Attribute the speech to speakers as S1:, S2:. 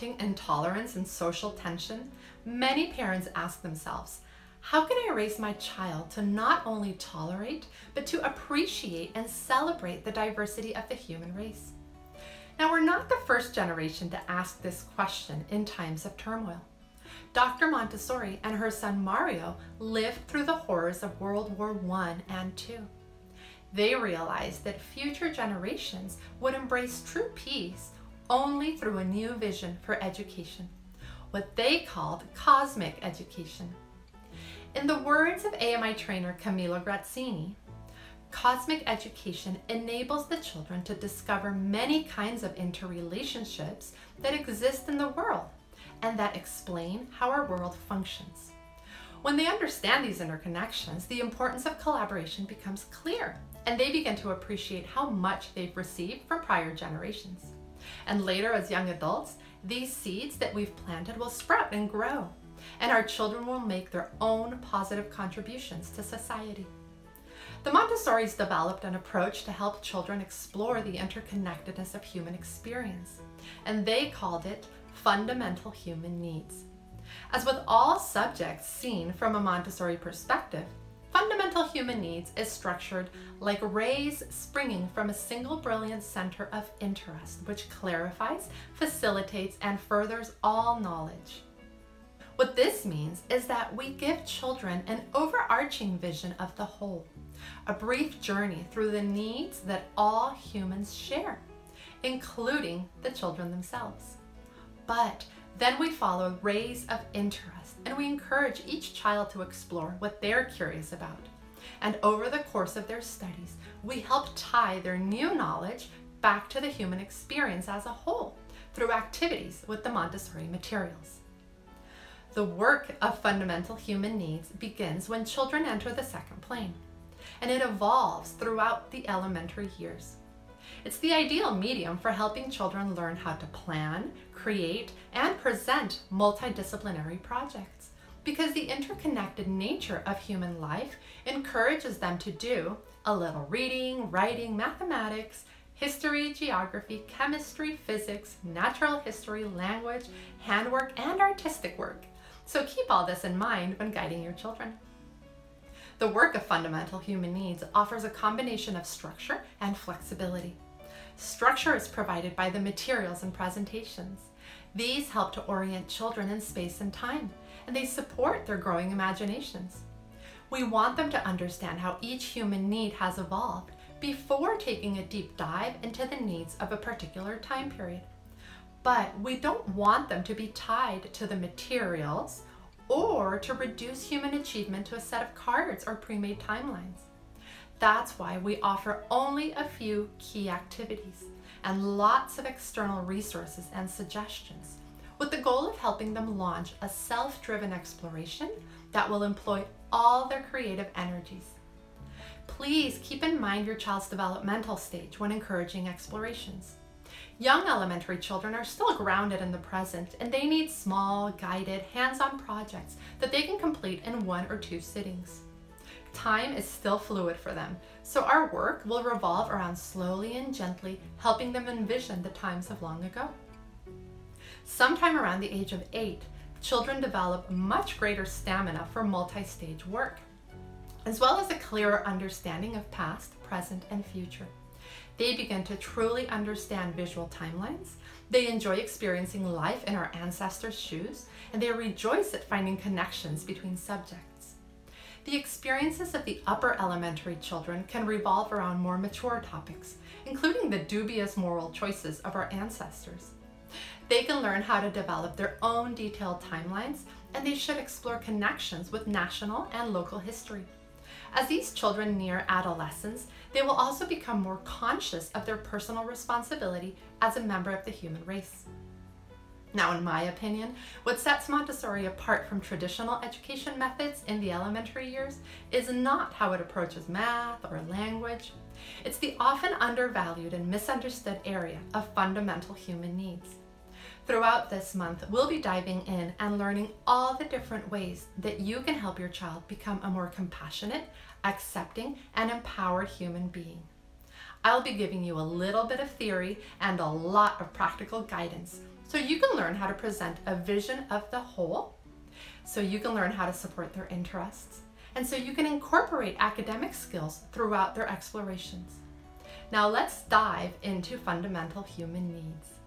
S1: mounting intolerance and social tension, many parents ask themselves, how can I raise my child to not only tolerate, but to appreciate and celebrate the diversity of the human race? Now, we're not the first generation to ask this question in times of turmoil. Dr. Montessori and her son Mario lived through the horrors of World War I and II. They realized that future generations would embrace true peace only through a new vision for education, what they called cosmic education. In the words of AMI trainer Camillo Grazzini, cosmic education enables the children to discover many kinds of interrelationships that exist in the world and that explain how our world functions. When they understand these interconnections, the importance of collaboration becomes clear, and they begin to appreciate how much they've received from prior generations. And later, as young adults, these seeds that we've planted will sprout and grow, and our children will make their own positive contributions to society. The Montessoris developed an approach to help children explore the interconnectedness of human experience, and they called it fundamental human needs. As with all subjects seen from a Montessori perspective, fundamental human needs is structured like rays springing from a single brilliant center of interest, which clarifies, facilitates, and furthers all knowledge. What this means is that we give children an overarching vision of the whole, a brief journey through the needs that all humans share, including the children themselves. But then we follow rays of interest, and we encourage each child to explore what they're curious about. And over the course of their studies, we help tie their new knowledge back to the human experience as a whole through activities with the Montessori materials. The work of fundamental human needs begins when children enter the second plane, and it evolves throughout the elementary years. It's the ideal medium for helping children learn how to plan, create, and present multidisciplinary projects, because the interconnected nature of human life encourages them to do a little reading, writing, mathematics, history, geography, chemistry, physics, natural history, language, handwork, and artistic work. So keep all this in mind when guiding your children. The work of fundamental human needs offers a combination of structure and flexibility. Structure is provided by the materials and presentations. These help to orient children in space and time, and they support their growing imaginations. We want them to understand how each human need has evolved before taking a deep dive into the needs of a particular time period. But we don't want them to be tied to the materials or to reduce human achievement to a set of cards or pre-made timelines. That's why we offer only a few key activities and lots of external resources and suggestions, with the goal of helping them launch a self-driven exploration that will employ all their creative energies. Please keep in mind your child's developmental stage when encouraging explorations. Young elementary children are still grounded in the present, and they need small, guided, hands-on projects that they can complete in 1 or 2 sittings. Time is still fluid for them, so our work will revolve around slowly and gently helping them envision the times of long ago. Sometime around the age of 8, children develop much greater stamina for multi-stage work, as well as a clearer understanding of past, present, and future. They begin to truly understand visual timelines. They enjoy experiencing life in our ancestors' shoes, and they rejoice at finding connections between subjects. The experiences of the upper elementary children can revolve around more mature topics, including the dubious moral choices of our ancestors. They can learn how to develop their own detailed timelines, and they should explore connections with national and local history. As these children near adolescence, they will also become more conscious of their personal responsibility as a member of the human race. Now, in my opinion, what sets Montessori apart from traditional education methods in the elementary years is not how it approaches math or language. It's the often undervalued and misunderstood area of fundamental human needs. Throughout this month, we'll be diving in and learning all the different ways that you can help your child become a more compassionate, accepting, and empowered human being. I'll be giving you a little bit of theory and a lot of practical guidance, So you can learn how to present a vision of the whole, so you can learn how to support their interests, and so you can incorporate academic skills throughout their explorations. Now let's dive into fundamental human needs.